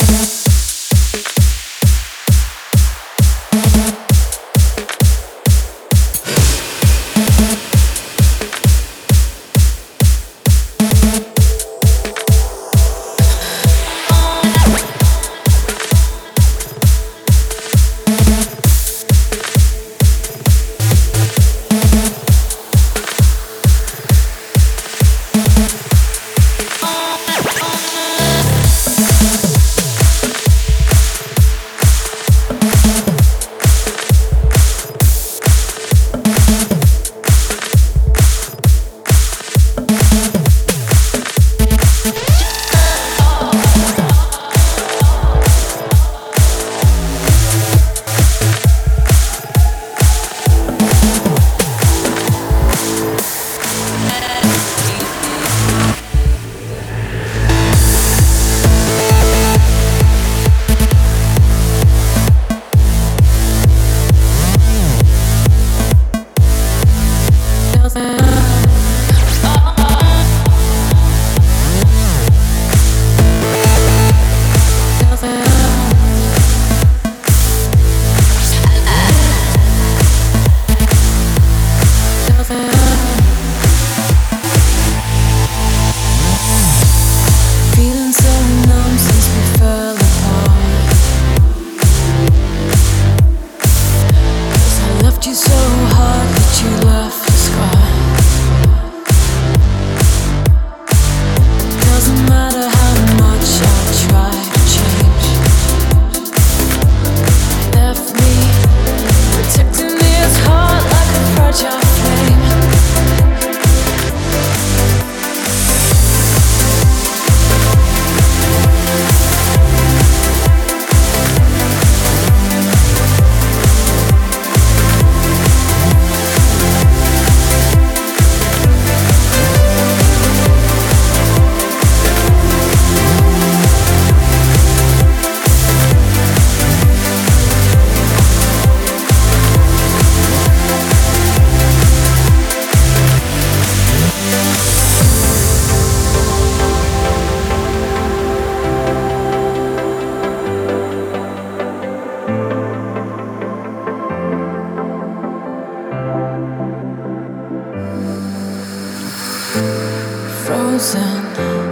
Frozen,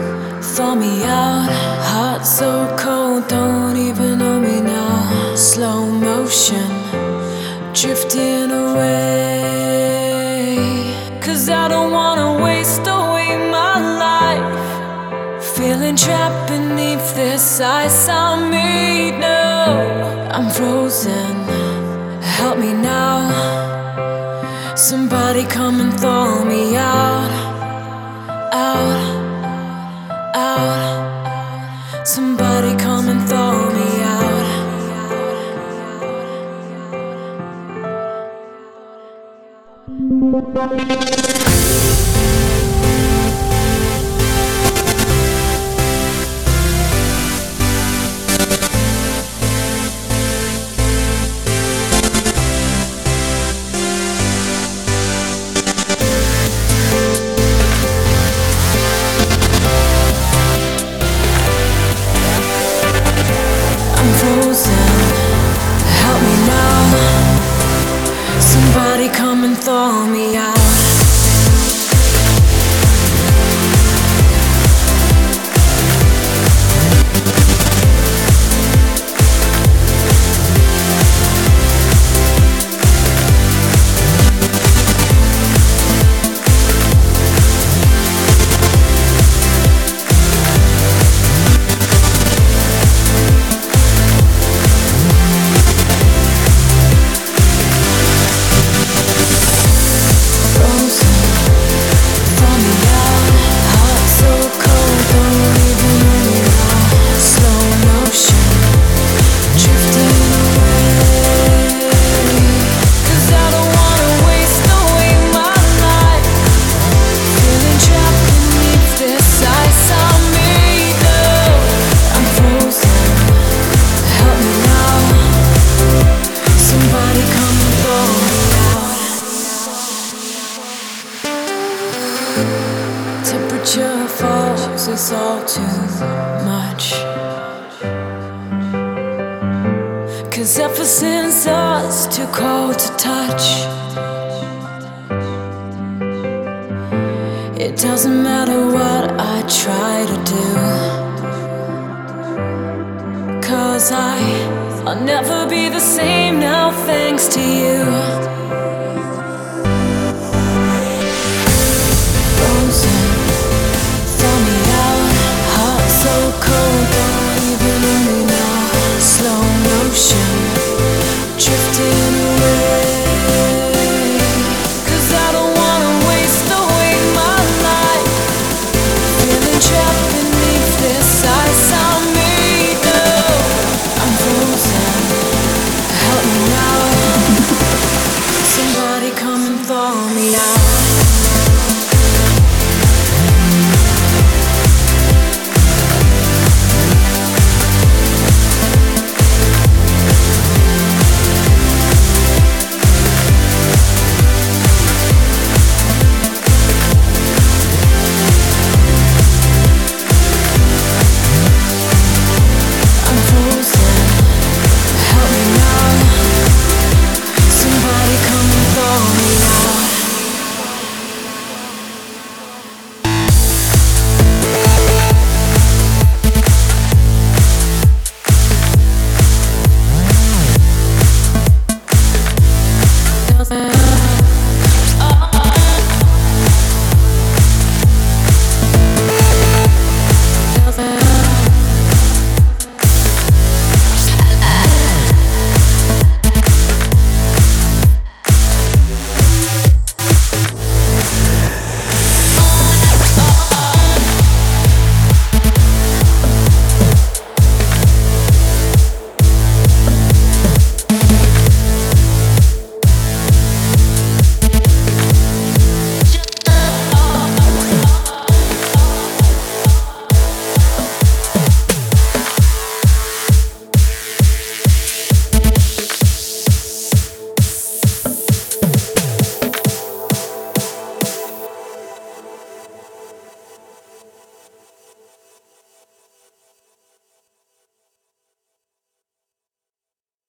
thaw me out. Heart so cold, don't even know me now. Slow motion, drifting away. 'Cause I don't wanna waste away my life, feeling trapped beneath this ice on me. No, I'm frozen, help me now. Somebody come and thaw me out. Out, out. Somebody come and thaw me out. Help me now. Somebody come and thaw me out. 'cause ever since us, too cold to touch. It doesn't matter what I try to do, 'cause I'll never be the same now thanks to you.